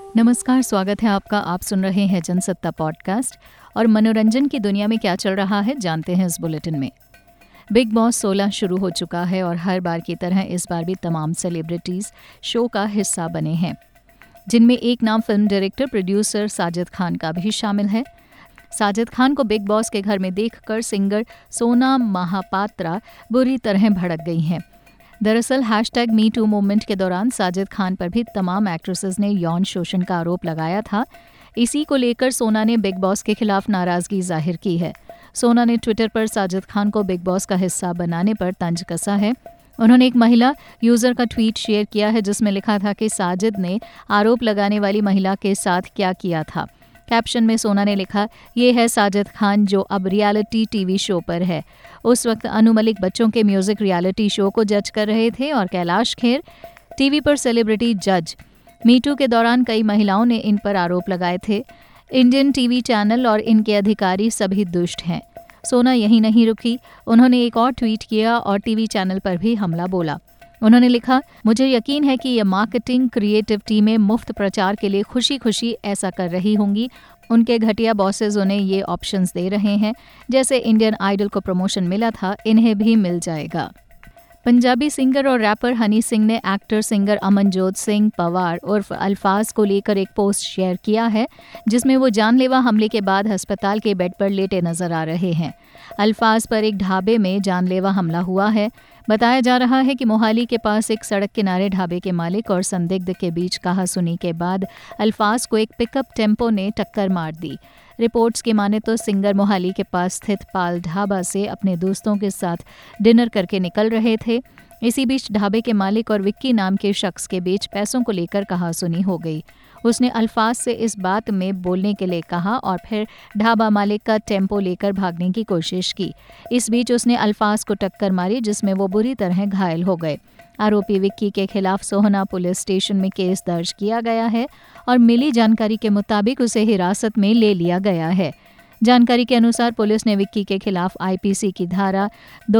नमस्कार, स्वागत है आपका। आप सुन रहे हैं जनसत्ता पॉडकास्ट और मनोरंजन की दुनिया में क्या चल रहा है जानते हैं इस बुलेटिन में। बिग बॉस 16 शुरू हो चुका है और हर बार की तरह इस बार भी तमाम सेलिब्रिटीज शो का हिस्सा बने हैं, जिनमें एक नाम film director producer Sajid Khan का भी शामिल है। साजिद खान को बिग बॉस के घर में देखकर सिंगर सोना महापात्रा बुरी तरह भड़क गई हैं। दरअसल #MeToo मूवमेंट के दौरान साजिद खान पर भी तमाम एक्ट्रेसेस ने यौन शोषण का आरोप लगाया था। इसी को लेकर सोना ने बिग बॉस के खिलाफ नाराजगी जाहिर की है। सोना ने ट्विटर पर साजिद खान को बिग बॉस का हिस्सा बनाने पर तंज कसा है। उन्होंने एक महिला यूजर का ट्वीट शेयर किया है जिसमें लिखा था कि साजिद ने आरोप लगाने वाली महिला के साथ क्या किया था। कैप्शन में सोना ने लिखा, ये है साजिद खान जो अब रियलिटी टीवी शो पर है। उस वक्त अनु मलिक बच्चों के म्यूजिक रियलिटी शो को जज कर रहे थे और कैलाश खेर टीवी पर सेलिब्रिटी जज। मीटू के दौरान कई महिलाओं ने इन पर आरोप लगाए थे। इंडियन टीवी चैनल और इनके अधिकारी सभी दुष्ट हैं। सोना यही नहीं रुकी, उन्होंने एक और ट्वीट किया और टीवी चैनल पर भी हमला बोला। उन्होंने लिखा, मुझे यकीन है कि ये मार्केटिंग क्रिएटिव टीमें मुफ्त प्रचार के लिए खुशी खुशी ऐसा कर रही होंगी। उनके घटिया बॉसेस उन्हें ये ऑप्शंस दे रहे हैं, जैसे इंडियन आइडल को प्रमोशन मिला था, इन्हें भी मिल जाएगा। पंजाबी सिंगर और रैपर हनी सिंह ने एक्टर सिंगर अमनजोत सिंह पवार उर्फ अल्फाज को लेकर एक पोस्ट शेयर किया है, जिसमें वो जानलेवा हमले के बाद अस्पताल के बेड पर लेटे नजर आ रहे हैं। अल्फाज पर एक ढाबे में जानलेवा हमला हुआ है। बताया जा रहा है कि मोहाली के पास एक सड़क किनारे ढाबे के मालिक और संदिग्ध के बीच कहासुनी के बाद अल्फाज को एक पिकअप टेम्पो ने टक्कर मार दी। रिपोर्ट्स की माने तो सिंगर मोहाली के पास स्थित पाल ढाबा से अपने दोस्तों के साथ डिनर करके निकल रहे थे। इसी बीच ढाबे के मालिक और विक्की नाम के शख्स के बीच पैसों को लेकर कहासुनी हो गई। उसने अल्फाज से इस बात में बोलने के लिए कहा और फिर ढाबा मालिक का टेम्पो लेकर भागने की कोशिश की। इस बीच उसने अल्फाज को टक्कर मारी, जिसमें वो बुरी तरह घायल हो गए। आरोपी विक्की के खिलाफ सोहना पुलिस स्टेशन में केस दर्ज किया गया है और मिली जानकारी के मुताबिक उसे हिरासत में ले लिया गया है। जानकारी के अनुसार पुलिस ने विक्की के खिलाफ आईपीसी की धारा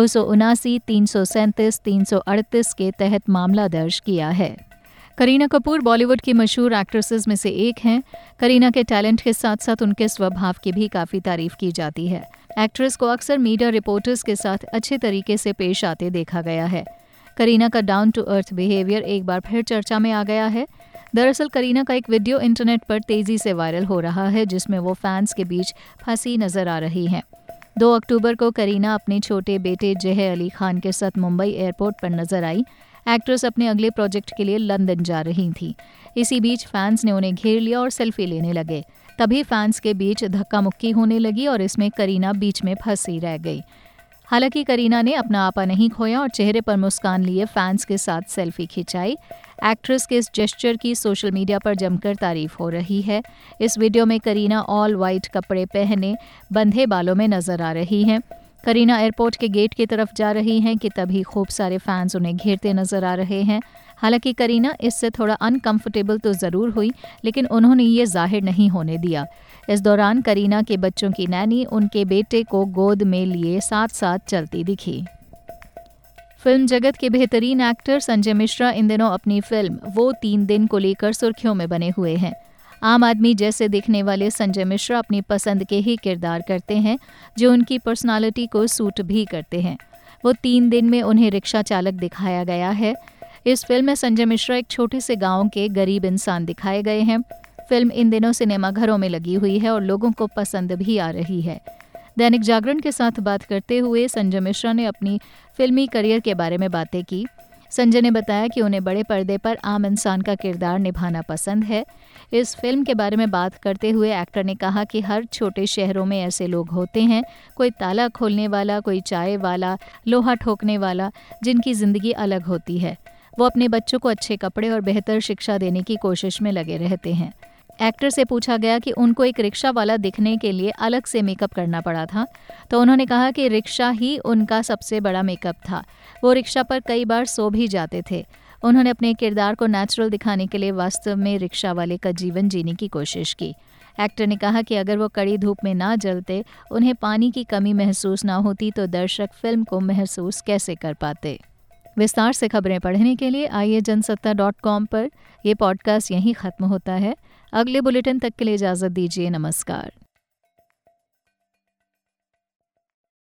279, 337, 338 के तहत मामला दर्ज किया है। करीना कपूर बॉलीवुड की मशहूर एक्ट्रेसेस में से एक हैं। करीना के टैलेंट के साथ साथ उनके स्वभाव की भी काफ़ी तारीफ की जाती है। एक्ट्रेस को अक्सर मीडिया रिपोर्टर्स के साथ अच्छे तरीके से पेश आते देखा गया है। करीना का डाउन टू अर्थ बिहेवियर एक बार फिर चर्चा में आ गया है। दरअसल करीना का एक वीडियो इंटरनेट पर तेज़ी से वायरल हो रहा है, जिसमें वो फैंस के बीच फंसी नजर आ रही हैं। 2 अक्टूबर को करीना अपने छोटे बेटे जहे अली खान के साथ मुंबई एयरपोर्ट पर नजर आई। एक्ट्रेस अपने अगले प्रोजेक्ट के लिए लंदन जा रही थी। इसी बीच फैंस ने उन्हें घेर लिया और सेल्फी लेने लगे। तभी फैंस के बीच धक्का मुक्की होने लगी और इसमें करीना बीच में फंसी रह गई। हालांकि करीना ने अपना आपा नहीं खोया और चेहरे पर मुस्कान लिए फैंस के साथ सेल्फी खिंचाई। एक्ट्रेस के इस जेस्चर की सोशल मीडिया पर जमकर तारीफ हो रही है। इस वीडियो में करीना ऑल वाइट कपड़े पहने बंधे बालों में नजर आ रही हैं। करीना एयरपोर्ट के गेट की तरफ जा रही हैं कि तभी खूब सारे फैंस उन्हें घेरते नजर आ रहे हैं। हालांकि करीना इससे थोड़ा अनकंफर्टेबल तो ज़रूर हुई, लेकिन उन्होंने ये जाहिर नहीं होने दिया। इस दौरान करीना के बच्चों की नैनी उनके बेटे को गोद में लिए साथ साथ चलती दिखी। फिल्म जगत के बेहतरीन एक्टर संजय मिश्रा इन दिनों अपनी फिल्म वो 3 दिन को लेकर सुर्खियों में बने हुए हैं। आम आदमी जैसे दिखने वाले संजय मिश्रा अपनी पसंद के ही किरदार करते हैं, जो उनकी पर्सनालिटी को सूट भी करते हैं। वो 3 दिन में उन्हें रिक्शा चालक दिखाया गया है। इस फिल्म में संजय मिश्रा एक छोटे से गांव के गरीब इंसान दिखाए गए हैं। फिल्म इन दिनों सिनेमाघरों में लगी हुई है और लोगों को पसंद भी आ रही है। दैनिक जागरण के साथ बात करते हुए संजय मिश्रा ने अपनी फिल्मी करियर के बारे में बातें की। संजय ने बताया कि उन्हें बड़े पर्दे पर आम इंसान का किरदार निभाना पसंद है। इस फिल्म के बारे में बात करते हुए एक्टर ने कहा कि हर छोटे शहरों में ऐसे लोग होते हैं, कोई ताला खोलने वाला, कोई चाय वाला, लोहा ठोकने वाला, जिनकी ज़िंदगी अलग होती है। वो अपने बच्चों को अच्छे कपड़े और बेहतर शिक्षा देने की कोशिश में लगे रहते हैं। एक्टर से पूछा गया कि उनको एक रिक्शा वाला दिखने के लिए अलग से मेकअप करना पड़ा था, तो उन्होंने कहा कि रिक्शा ही उनका सबसे बड़ा मेकअप था। वो रिक्शा पर कई बार सो भी जाते थे। उन्होंने अपने किरदार को नेचुरल दिखाने के लिए वास्तव में रिक्शा वाले का जीवन जीने की कोशिश की। एक्टर ने कहा कि अगर वो कड़ी धूप में ना जलते, उन्हें पानी की कमी महसूस ना होती, तो दर्शक फिल्म को महसूस कैसे कर पाते। विस्तार से खबरें पढ़ने के लिए आइए जनसत्ता.com पर। यह पॉडकास्ट यहीं ख़त्म होता है। अगले बुलेटिन तक के लिए इजाज़त दीजिए। नमस्कार।